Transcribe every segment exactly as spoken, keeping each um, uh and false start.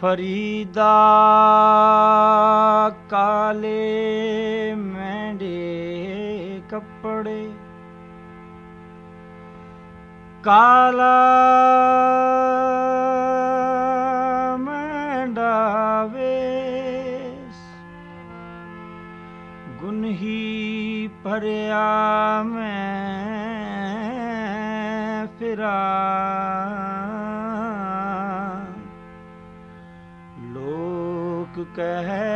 फरीदा काले मेंढे कपड़े, काला मेंढा वेश, गुनही भरिया मैं फिरा, लोक कहे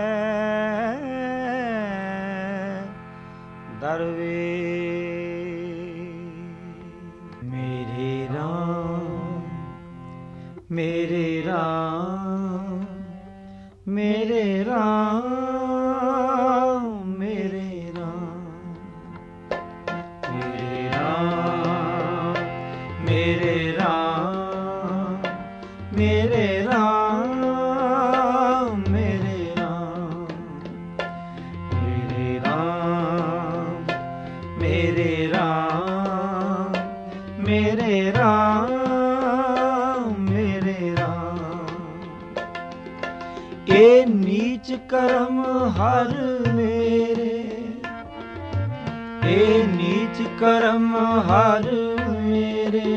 दरवेश। मेरे राम मेरे राम मेरे राम मेरे राम मेरे राम मेरे राम मेरे राम मेरे राम मेरे राम मेरे राम मेरे राम। ए नीच कर्म हर मेरे, ए नीच कर्म हर मेरे,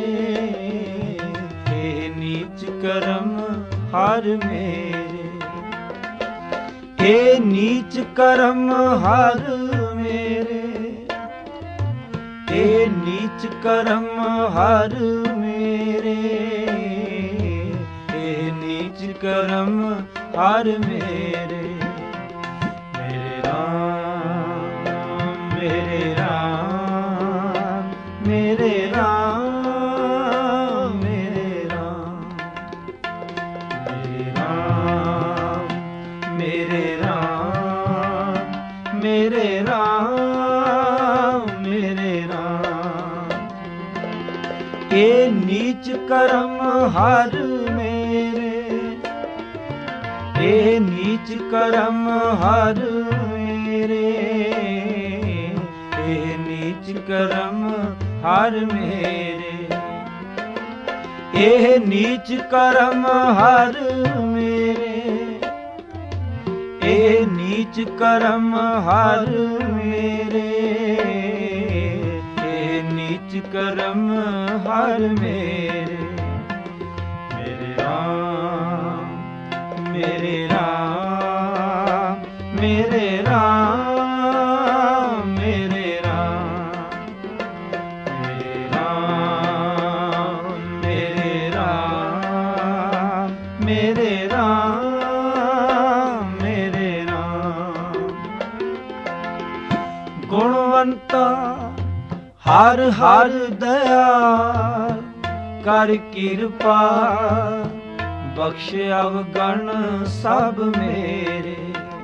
ए नीच कर्म हर मेरे, ए नीच कर्म हर मेरे, ए नीच कर्म हर मेरे, ए नीच कर्म हर मेरे। मेरे राम मेरे राम मेरे राम मेरे राम मेरे राम मेरे राम मेरे राम। ए नीच कर्म हर मेरे, ए नीच कर्म हर मेरे, ए नीच कर्म हर मेरे, ए नीच कर्म हर मेरे, ए नीच कर्म हर मेरे, ए नीच कर्म हर मेरे। मेरे राम मेरे राम मेरे राम मेरे राम मेरे राम मेरे राम मेरे राम। गुणवंता हर हर दयाल कर कृपा, बख्श अवगण सब मेरे।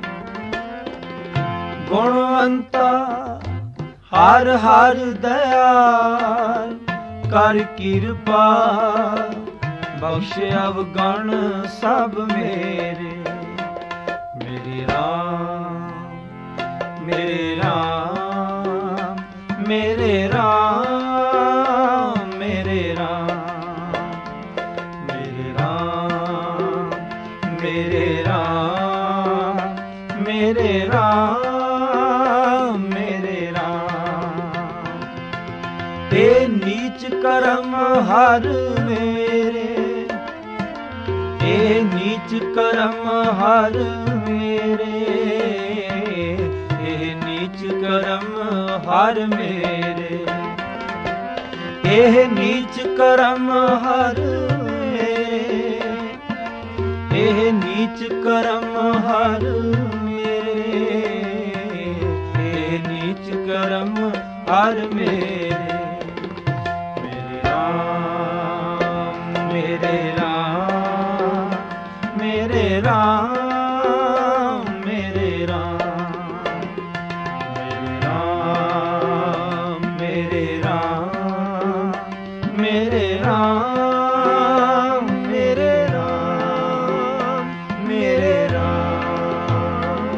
गुणवंता हर हर दयाल कर कृपा, बख्श अवगण सब मेरे। मेरे राम मेरे राम मेरे राम मेरे राम मेरे राम मेरे राम मेरे राम मेरे राम। ए नीच कर्म हर मेरे, ए नीच कर्म हर मेरे, ए नीच कर्म हर मेरे, ए नीच कर्म हर मेरे, ए नीच कर्म हर मेरे, ए नीच कर्म हर मेरे। मेरे राम मेरे राम मेरे राम मेरे राम मेरे राम मेरे राम मेरे राम मेरे राम।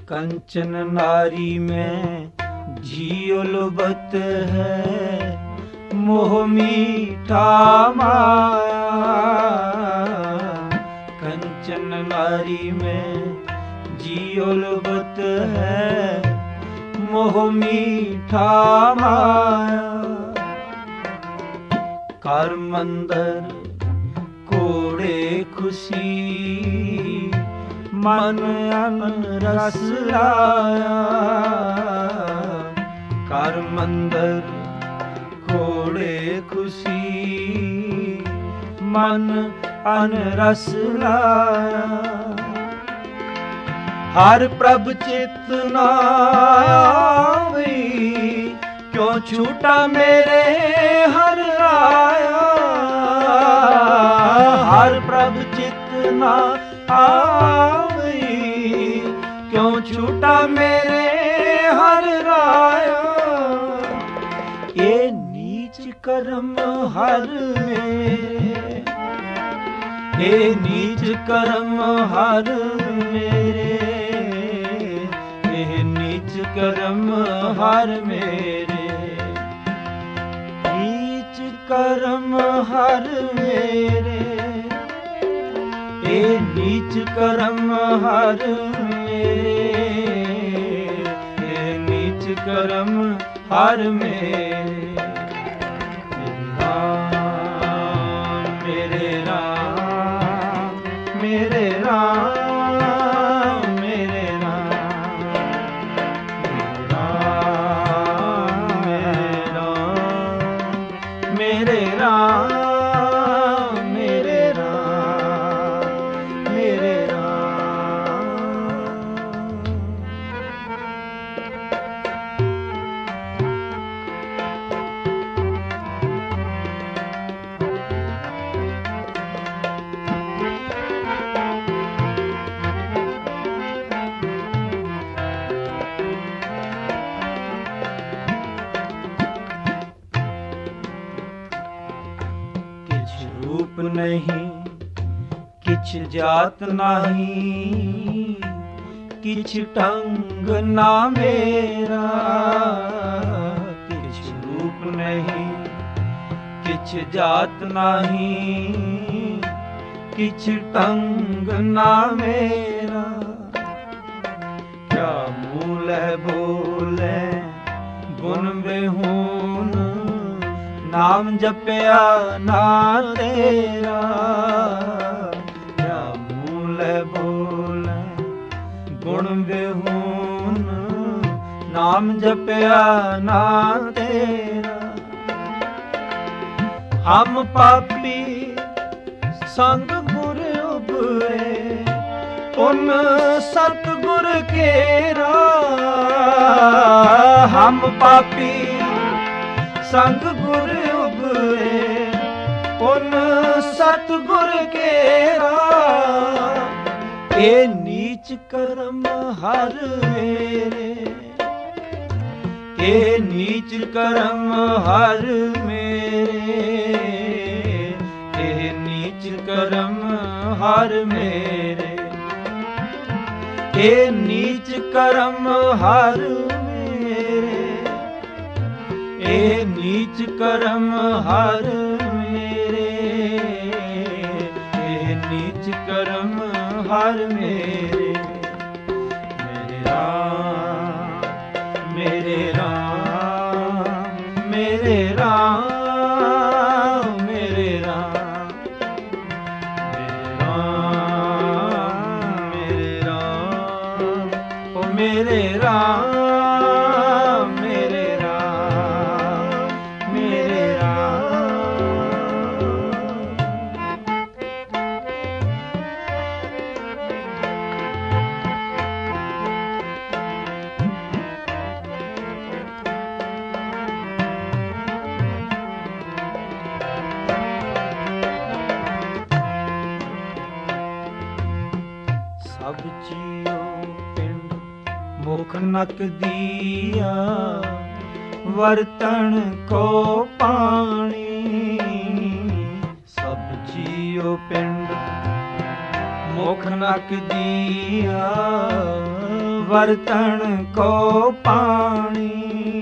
कंचन नारी में जियो लुबत है, मोह मीठा माया। कंचन नारी में जियो लुबत है, मोह मीठा माया। कर मंदर कोड़े खुशी, मन अन रस लाया। कर मंदर कोड़े खुशी, मन अन रस लाया। हर प्रभ चित न आवी, क्यों छूटा मेरे हर राया। हर प्रभ चित न आवी, क्यों छूटा मेरे हर राया। ये नीच कर्म हर मेरे, ये नीच कर्म हर मेरे, ये नीच कर्म हर मेरे। नीच कर्म हर मेरे, ये नीच कर्म हर मेरे, ये नीच कर्म हर मेरे। मेरे राम मेरे राम मेरे राम मेरे राम मेरे राम मेरे राम मेरे राम। रूप नहीं किछ जात नहीं, किछ ढंग ना मेरा। किछ रूप नहीं किछ जात नहीं, किछ ढंग ना मेरा। क्या मूल है बोले गुण बेहून, नाम जपया ना तेरा। क्या मूल बोल गुण बेहून, नाम जपया ना तेरा। हम पापी संग गुर उबरे, उन सतगुर केरा। हम पापी संग गुर उबरे, उन सतगुर केरा। ये नीच कर्म हर मेरे, ये नीच कर्म हर मेरे, ये नीच कर्म हर मेरे। ये नीच कर्म हर मेरे, ये नीच कर्म हर मेरे, ये नीच कर्म हर मेरे। मेरे राम मेरे राम मेरे राम मेरे राम मेरे राम मेरे राम। ओ मेरे राम मेरे सब जियो पिंड मुख नक दिया, वर्तन को पानी। सब जियो पिंड मुख नक दिया, ਵਰਤਣ ਕੋ ਪਾਣੀ।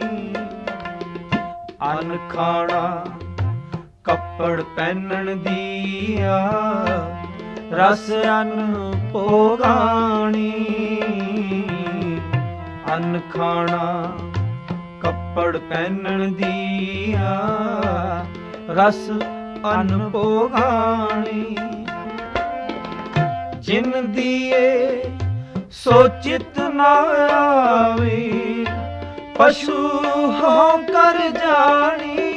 ਅੰਨ ਖਾਣਾ ਕੱਪੜ ਪਹਿਨਣ ਦੀਆ, ਰਸ ਅੰਨ ਭੋਗਾਣੀ। ਅੰਨ ਖਾਣਾ ਕੱਪੜ ਪਹਿਨਣ ਦੀਆ, ਰਸ ਅੰਨ ਭੋਗਾਣੀ। ਜਿਨ ਦੀਏ ਸੋ ਚਿਤ ਨਾ ਆਵੇ, ਪਸ਼ੂ ਹੋ ਕਰ ਜਾਣੀ।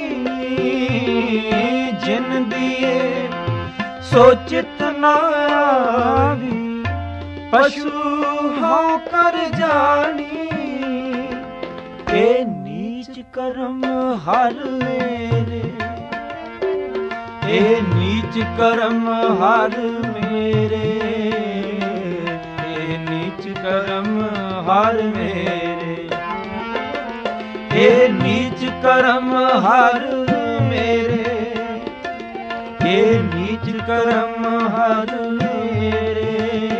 ਜਿਨ ਦੀਏ ਸੋ ਚਿਤ ਨਾ ਆਵੇ, ਪਸ਼ੂ ਹੋ ਕਰ ਜਾਣੀ। ਇਹ ਨੀਚ ਕਰਮ ਹਰ ਮੇਰੇ, ਇਹ ਨੀਚ ਕਰਮ ਹਰ ਮੇਰੇ, ਇਹ ਨੀਚ ਕਰਮ ਹਰ ਮੇਰੇ। ਇਹ ਨੀਚ ਕਰਮ ਹਰ ਮੇਰੇ, ਇਹ ਨੀਚ ਕਰਮ ਹਰ ਮੇਰੇ,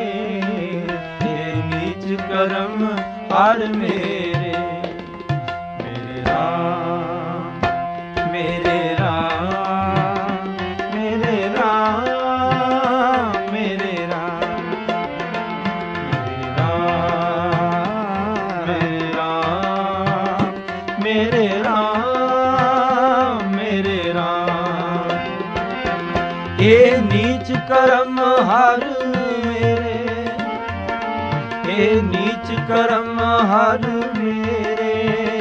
ਇਹ ਨੀਚ ਕਰਮ ਹਰ ਮੇਰੇ। ਮੇਰੇ ਰਾਮ ਮੇਰੇ ਰਾਮ ਮੇਰੇ ਰਾਮ ਮੇਰੇ ਰਾਮ ਮੇਰੇ ਰਾਮ ਮੇਰੇ ਰਾਮ ਮੇਰੇ ਰਾਮ। ਇਹ ਨੀਚ ਕਰਮ ਹਰ ਮੇਰੇ, ਇਹ ਨੀਚ ਕਰਮ ਹਰ ਮੇਰੇ,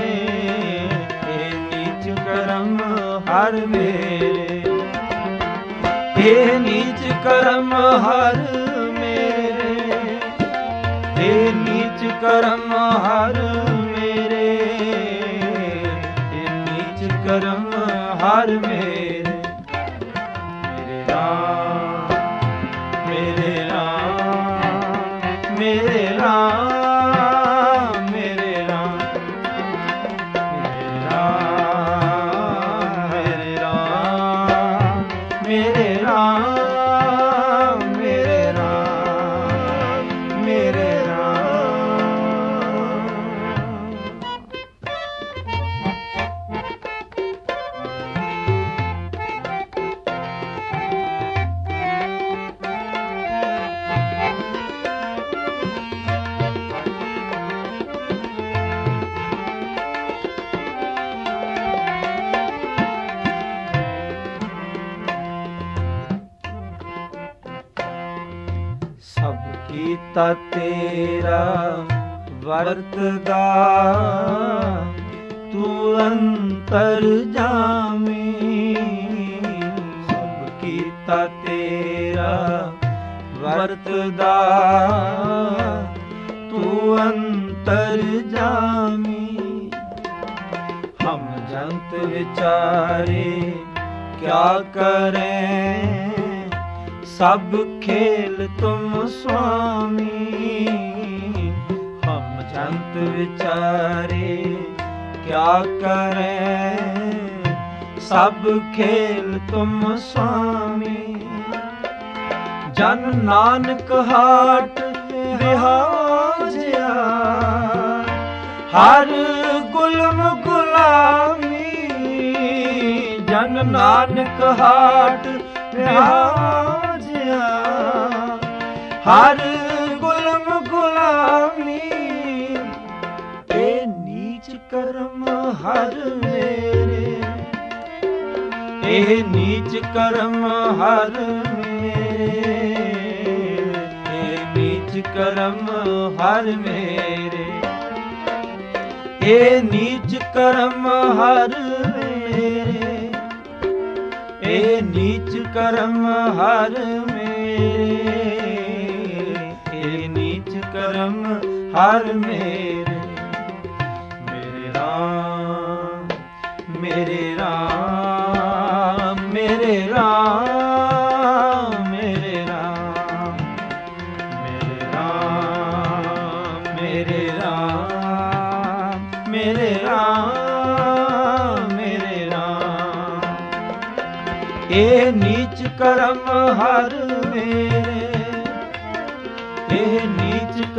ਇਹ ਨੀਚ ਕਰਮ ਹਰ ਮੇਰੇ। ਇਹ ਨੀਚ ਕਰਮ ਹਰ ਮੇਰੇ, ਇਹ ਨੀਚ ਕਰਮ ਹਰ ਮੇਰੇ, ਇਹ ਨੀਚ ਕਰਮ ਹਰ ਮੇਰੇ। ਮੇਰੇ ਰਾਮ ਮੇਰੇ ਰਾਮ ਮੇਰੇ ਰਾਮ ਮੇਰੇ ਰਾਮ ਮੇਰੇ ਰਾਮ ਮੇਰੇ ਰਾਮ ਮੇਰੇ ਰਾਮ ਮੇਰੇ ਰਾਮ। ਸਭ ਕੀਤਾ ਤੇਰਾ ਵਰਤਦਾ, ਤੂੰ ਅੰਤਰ ਜਾਮੀ। ਸਭ ਕੀਤਾ ਤੇਰਾ ਵਰਤਦਾ, ਤੂੰ ਅੰਤਰ ਜਾਮੀ। ਹਮ ਜੰਤ ਵਿਚਾਰੇ ਕਿਆ ਕरें, सब खेल तुम स्वामी। हम जंत विचारे क्या करें, सब खेल तुम स्वामी। जन नानक हाट बिहाजिया, हर गुलम गुलामी। जन नानक हाट बिहाजिया, हर गुलम गुलामी। ए नीच कर्म हर मेरे, ए नीच कर्म हर मेरे, ए नीच कर्म हर मेरे, ए नीच कर्म हर मेरे, ए नीच कर्म हर मेरे, ए नीच कर्म हर मेरे। मेरे राम मेरे राम मेरे राम मेरे राम मेरे राम मेरे राम मेरे राम मेरे राम। ਇਹ ਨੀਚ ਕਰਮ ਹਰ ਮੇਰੇ, ਇਹ ਨੀਚ